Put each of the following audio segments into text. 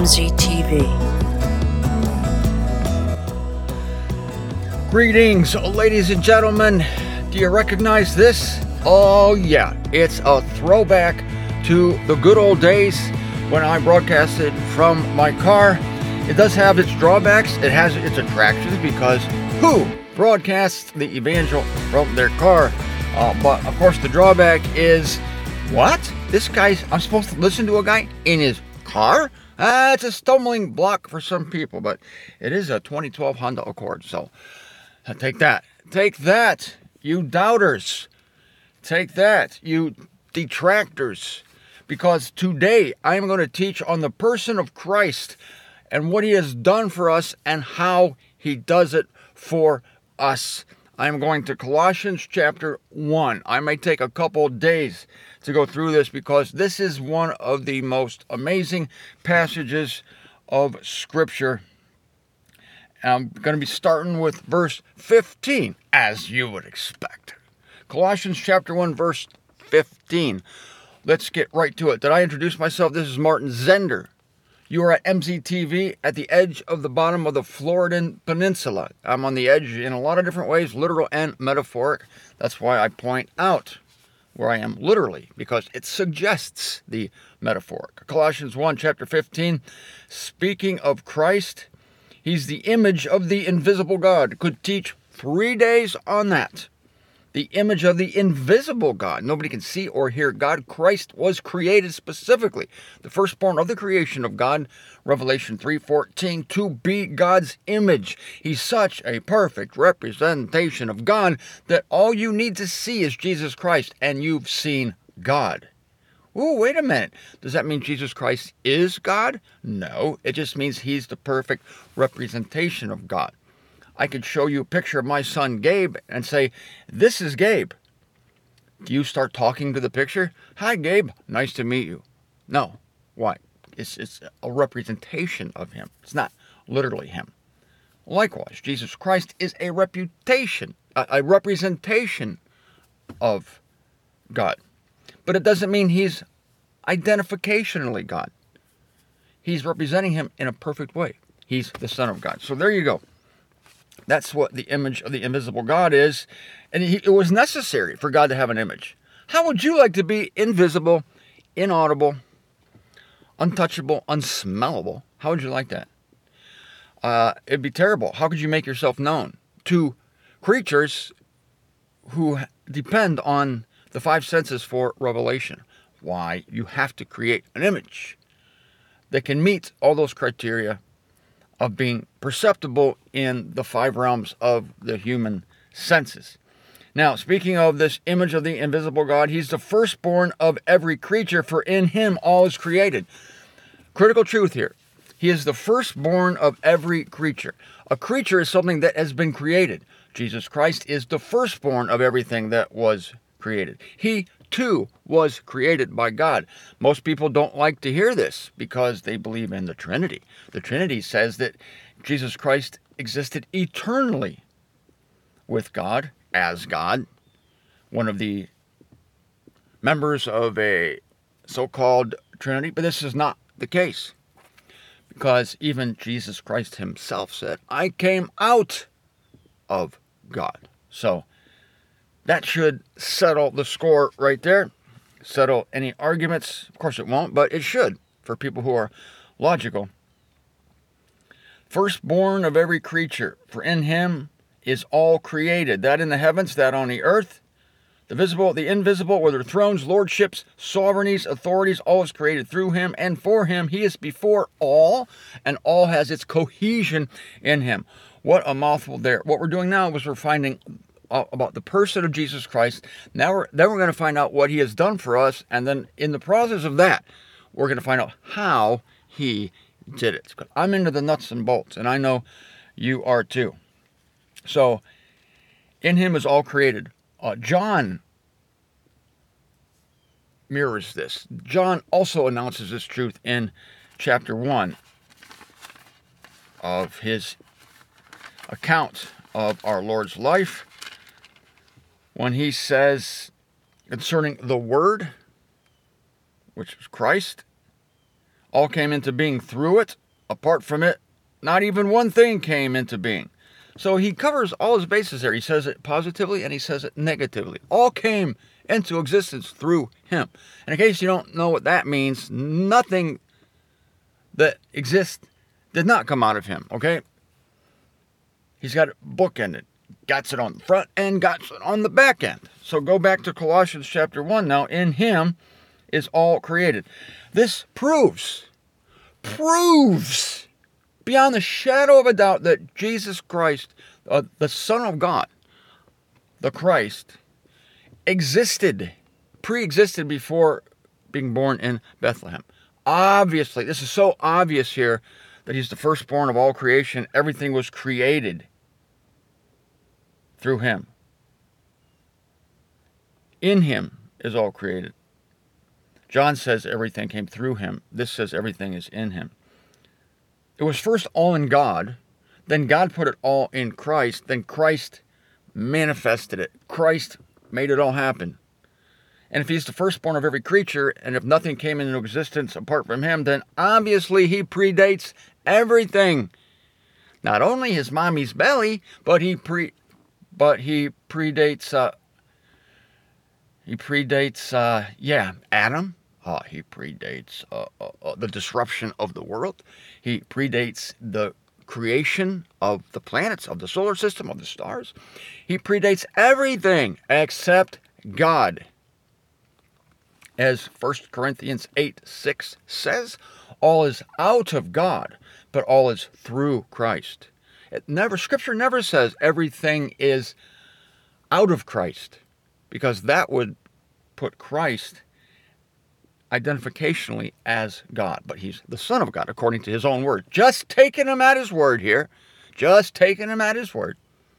MZTV. Greetings, ladies and gentlemen. Do you recognize this? Oh yeah, it's a throwback to the good old days when I broadcasted from my car. It does have its drawbacks. It has its attractions because who broadcasts the evangel from their car? But of course the drawback is, what? I'm supposed to listen to a guy in his car? It's a stumbling block for some people, but it is a 2012 Honda Accord, so take that. Take that, you doubters. Take that, you detractors. Because today I am going to teach on the person of Christ and what he has done for us and how he does it for us. I am going to Colossians chapter 1. I may take a couple days to go through this because this is one of the most amazing passages of Scripture. I'm going to be starting with verse 15, as you would expect. Colossians chapter 1, verse 15. Let's get right to it. Did I introduce myself? This is Martin Zender. You are at MZTV at the edge of the bottom of the Floridan Peninsula. I'm on the edge in a lot of different ways, literal and metaphoric. That's why I point out where I am literally, because it suggests the metaphoric. Colossians 1, chapter 15, speaking of Christ, he's the image of the invisible God. Could teach 3 days on that. The image of the invisible God. Nobody can see or hear God. Christ was created specifically, the firstborn of the creation of God, Revelation 3:14, to be God's image. He's such a perfect representation of God that all you need to see is Jesus Christ, and you've seen God. Ooh, wait a minute. Does that mean Jesus Christ is God? No, it just means he's the perfect representation of God. I could show you a picture of my son Gabe and say, this is Gabe. Do you start talking to the picture? Hi, Gabe. Nice to meet you. No. Why? It's a representation of him. It's not literally him. Likewise, Jesus Christ is a representation of God. But it doesn't mean he's identificationally God. He's representing him in a perfect way. He's the Son of God. So there you go. That's what the image of the invisible God is. And it was necessary for God to have an image. How would you like to be invisible, inaudible, untouchable, unsmellable? How would you like that? It'd be terrible. How could you make yourself known to creatures who depend on the five senses for revelation? Why, you have to create an image that can meet all those criteria of being perceptible in the five realms of the human senses. Now, speaking of this image of the invisible God, he's the firstborn of every creature, for in him all is created. Critical truth here. He is the firstborn of every creature. A creature is something that has been created. Jesus Christ is the firstborn of everything that was created. He too was created by God. Most people don't like to hear this because they believe in the Trinity. The Trinity says that Jesus Christ existed eternally with God, as God, one of the members of a so-called Trinity. But this is not the case, because even Jesus Christ himself said, I came out of God. So that should settle the score right there. Settle any arguments. Of course it won't, but it should for people who are logical. Firstborn of every creature, for in him is all created, that in the heavens, that on the earth, the visible, the invisible, whether thrones, lordships, sovereignties, authorities, all is created through him and for him. He is before all, and all has its cohesion in him. What a mouthful there. What we're doing now is we're finding about the person of Jesus Christ. Then we're going to find out what he has done for us, and then in the process of that, we're going to find out how he did it. I'm into the nuts and bolts, and I know you are too. So, in him is all created. John mirrors this. John also announces this truth in chapter 1 of his account of our Lord's life, when he says concerning the Word, which is Christ, All came into being through it. Apart from it, not even one thing came into being. So he covers all his bases there. He says it positively and he says it negatively. All came into existence through him. And in case you don't know what that means, nothing that exists did not come out of him, okay? He's got it bookended. Got it on the front end, got it on the back end. So go back to Colossians chapter 1 now. In him is all created. This proves beyond the shadow of a doubt that Jesus Christ, the Son of God, the Christ, pre-existed before being born in Bethlehem. Obviously, this is so obvious here that he's the firstborn of all creation. Everything was created through him. In him is all created. John says everything came through him. This says everything is in him. It was first all in God, then God put it all in Christ, then Christ manifested it. Christ made it all happen. And if he's the firstborn of every creature, and if nothing came into existence apart from him, then obviously he predates everything. Not only his mommy's belly, but he predates Adam. He predates the disruption of the world. He predates the creation of the planets, of the solar system, of the stars. He predates everything except God. As 1 Corinthians 8:6 says, all is out of God, but all is through Christ. Scripture never says everything is out of Christ, because that would put Christ identificationally as God, but he's the Son of God according to his own word. Just taking him at his word here. Just taking him at his word.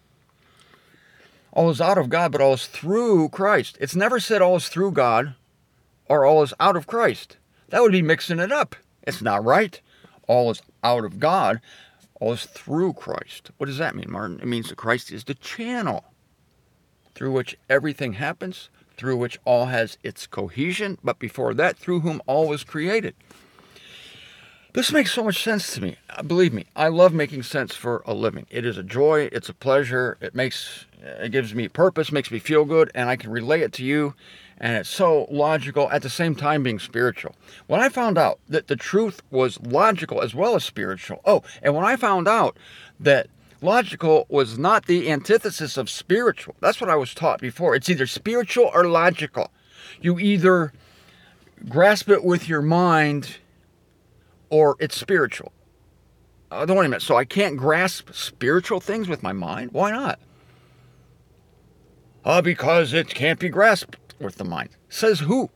All is out of God, but all is through Christ. It's never said all is through God or all is out of Christ. That would be mixing it up. It's not right. All is out of God, all is through Christ. What does that mean, Martin? It means that Christ is the channel through which everything happens, through which all has its cohesion, but before that, through whom all was created. This makes so much sense to me. Believe me, I love making sense for a living. It is a joy, it's a pleasure, it gives me purpose, makes me feel good, and I can relay it to you, and it's so logical, at the same time being spiritual. When I found out that the truth was logical as well as spiritual, and when I found out that logical was not the antithesis of spiritual. That's what I was taught before. It's either spiritual or logical. You either grasp it with your mind or it's spiritual. Wait a minute. So I can't grasp spiritual things with my mind? Why not? Because it can't be grasped with the mind. Says who?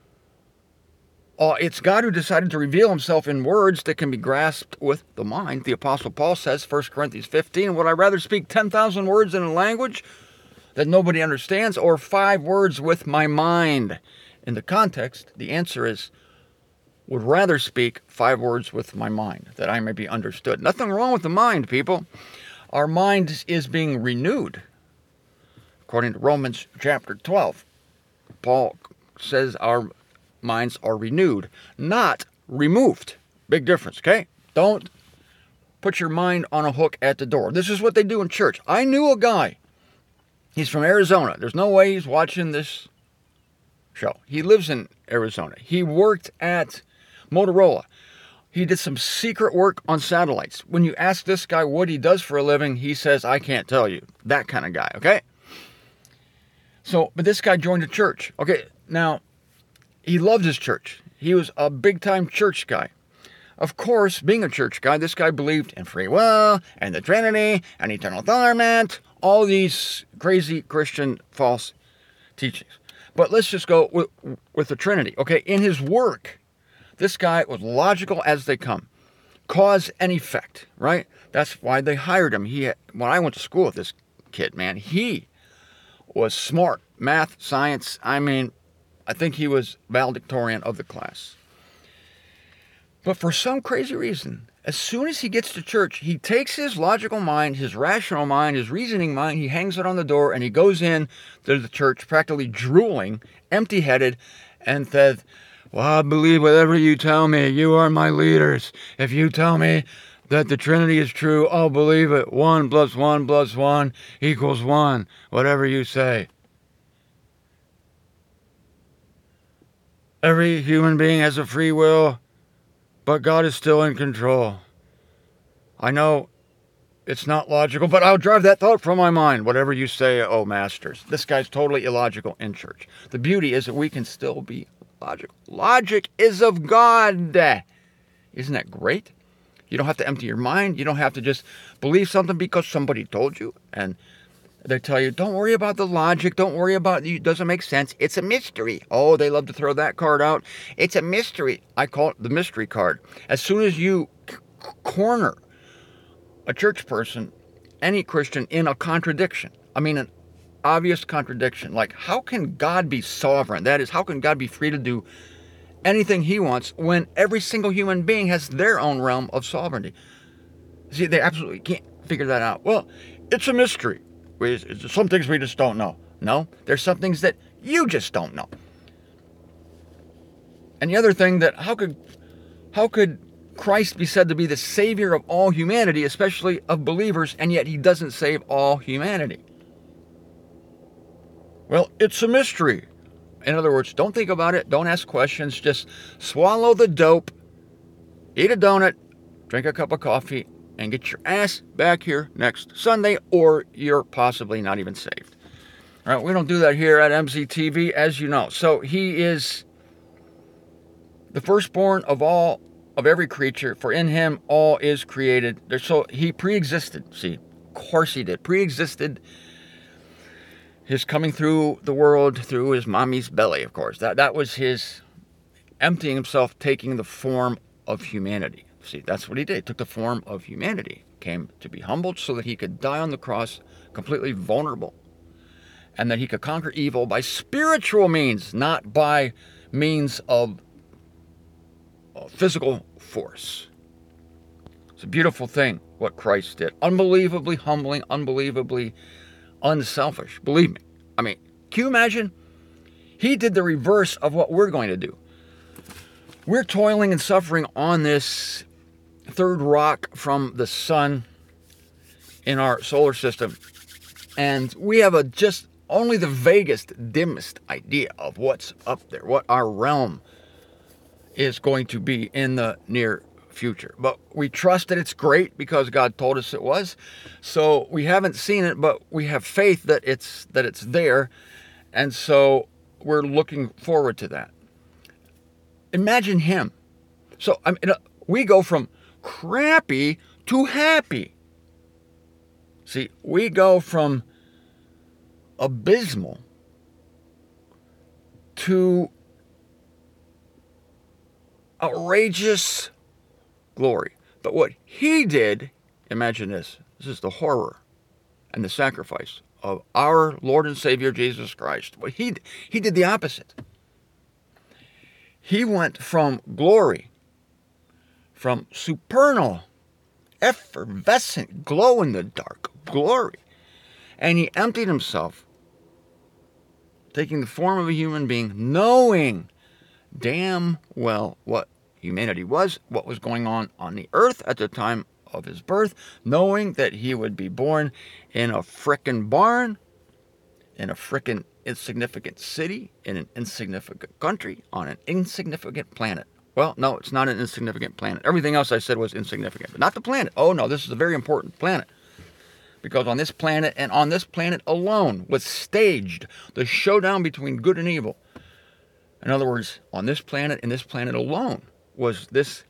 It's God who decided to reveal himself in words that can be grasped with the mind. The Apostle Paul says, 1 Corinthians 15, would I rather speak 10,000 words in a language that nobody understands, or 5 words with my mind? In the context, the answer is, would rather speak 5 words with my mind, that I may be understood. Nothing wrong with the mind, people. Our mind is being renewed. According to Romans chapter 12, Paul says our minds are renewed, not removed. Big difference, okay? Don't put your mind on a hook at the door. This is what they do in church. I knew a guy. He's from Arizona. There's no way he's watching this show. He lives in Arizona. He worked at Motorola. He did some secret work on satellites. When you ask this guy what he does for a living, he says, I can't tell you. That kind of guy, okay? But this guy joined a church. Okay, now, he loved his church. He was a big-time church guy. Of course, being a church guy, this guy believed in free will, and the Trinity, and eternal torment, all these crazy Christian false teachings. But let's just go with the Trinity. Okay, in his work, this guy was logical as they come. Cause and effect, right? That's why they hired him. When I went to school with this kid, man, he was smart. Math, science, I think he was valedictorian of the class. But for some crazy reason, as soon as he gets to church, he takes his logical mind, his rational mind, his reasoning mind, he hangs it on the door, and he goes in to the church practically drooling, empty-headed, and said, Well, I believe whatever you tell me. You are my leaders. If you tell me that the Trinity is true, I'll believe it. 1 + 1 + 1 = 1. Whatever you say. Every human being has a free will, but God is still in control. I know it's not logical, but I'll drive that thought from my mind. Whatever you say, oh masters. This guy's totally illogical in church. The beauty is that we can still be logical. Logic is of God. Isn't that great? You don't have to empty your mind. You don't have to just believe something because somebody told you. And they tell you, don't worry about the logic. Don't worry about it. It doesn't make sense. It's a mystery. Oh, they love to throw that card out. It's a mystery. I call it the mystery card. As soon as you corner a church person, any Christian, in a contradiction, I mean an obvious contradiction, like how can God be sovereign? That is, how can God be free to do anything he wants when every single human being has their own realm of sovereignty? See, they absolutely can't figure that out. Well, it's a mystery. Some things we just don't know. No, there's some things that you just don't know. And the other thing, that how could Christ be said to be the savior of all humanity, especially of believers, and yet he doesn't save all humanity? Well, it's a mystery. In other words, don't think about it. Don't ask questions. Just swallow the dope, eat a donut, drink a cup of coffee, and get your ass back here next Sunday, or you're possibly not even saved. All right, we don't do that here at MZTV, as you know. So he is the firstborn of every creature, for in him all is created. So he pre-existed. See, of course he did. Pre-existed his coming through the world through his mommy's belly, of course. That was his emptying himself, taking the form of humanity. See, that's what he did. He took the form of humanity, came to be humbled so that he could die on the cross completely vulnerable, and that he could conquer evil by spiritual means, not by means of physical force. It's a beautiful thing what Christ did. Unbelievably humbling, unbelievably unselfish. Believe me. I mean, can you imagine? He did the reverse of what we're going to do. We're toiling and suffering on this third rock from the sun in our solar system, and we have just only the vaguest, dimmest idea of what's up there, what our realm is going to be in the near future. But we trust that it's great because God told us it was. So we haven't seen it, but we have faith that it's there, and so we're looking forward to that. Imagine him. So we go from crappy to happy. See, we go from abysmal to outrageous glory. But what he did, imagine this. This is the horror and the sacrifice of our Lord and Savior Jesus Christ. What he did the opposite. He went from glory, from supernal, effervescent, glow-in-the-dark glory, and he emptied himself, taking the form of a human being, knowing damn well what humanity was, what was going on the earth at the time of his birth, knowing that he would be born in a frickin' barn, in a frickin' insignificant city, in an insignificant country, on an insignificant planet. Well, no, it's not an insignificant planet. Everything else I said was insignificant, but not the planet. Oh no, this is a very important planet. Because on this planet, and on this planet alone, was staged the showdown between good and evil. In other words, on this planet and this planet alone was this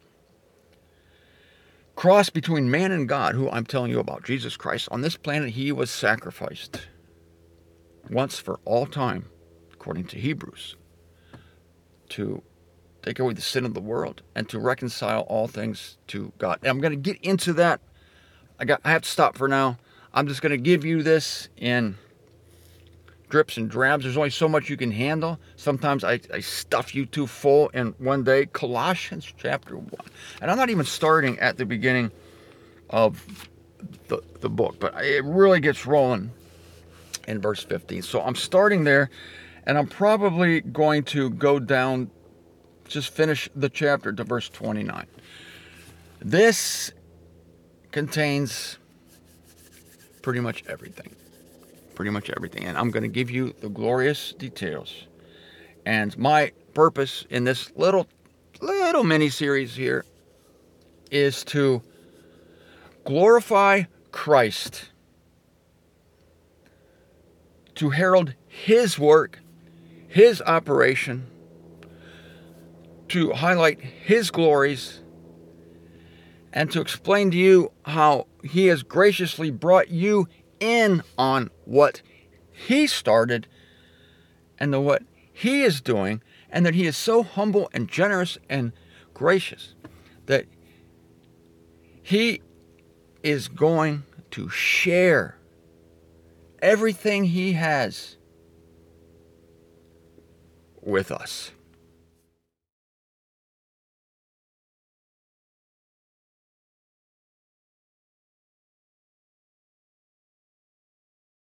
cross between man and God, who I'm telling you about, Jesus Christ. On this planet, he was sacrificed once for all time, according to Hebrews, to take away the sin of the world and to reconcile all things to God. And I'm going to get into that. I have to stop for now. I'm just going to give you this in drips and drabs. There's only so much you can handle. Sometimes I stuff you too full in one day. Colossians chapter 1. And I'm not even starting at the beginning of the book, but it really gets rolling in verse 15. So I'm starting there, and I'm probably going to go down just finish the chapter to verse 29. This contains pretty much everything. Pretty much everything. And I'm going to give you the glorious details. And my purpose in this little mini series here is to glorify Christ, to herald His work, His operation, to highlight His glories, and to explain to you how He has graciously brought you in on what He started and what He is doing, and that He is so humble and generous and gracious that He is going to share everything He has with us.